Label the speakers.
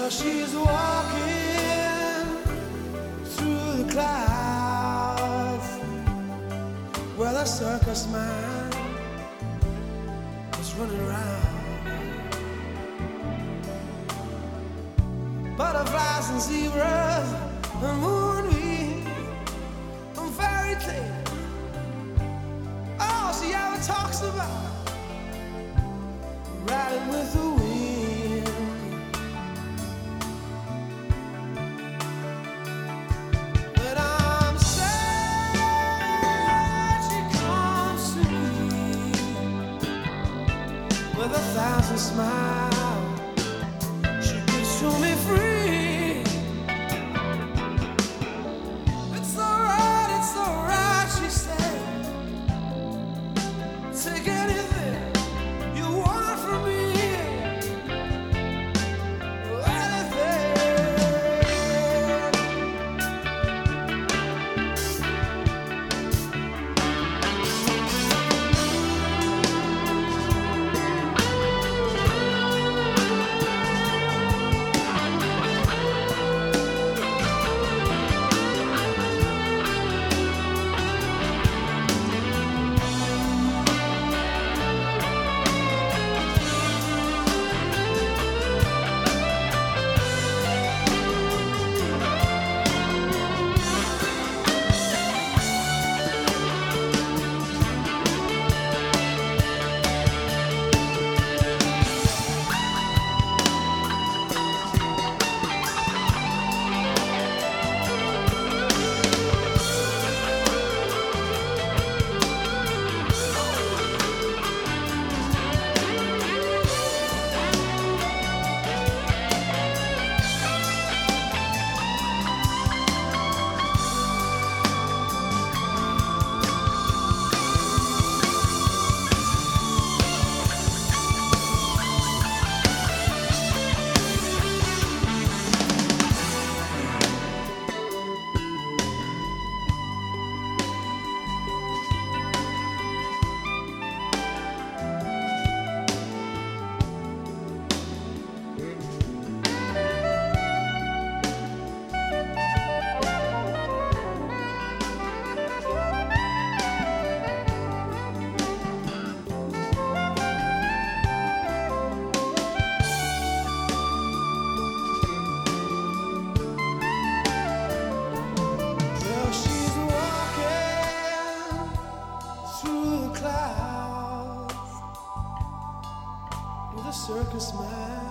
Speaker 1: Well, she's walking through the clouds where the circus man is running around. Butterflies and zebras and moonbeams and fairy tales. All she ever talks about, riding with the wind. But I'm sad she comes to me with 1,000 smiles. She gives to me free. It's alright, she said. Take anything you want from me. Through the clouds with a circus man